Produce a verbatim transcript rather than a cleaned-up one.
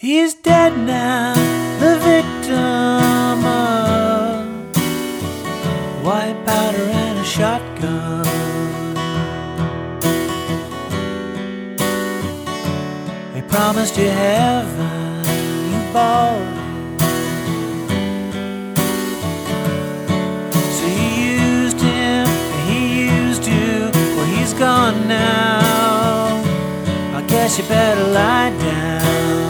He's dead now, the victim of white powder and a shotgun. He promised you heaven, you bought it. So you used him, and he used you. Well, he's gone now. I guess you better lie down.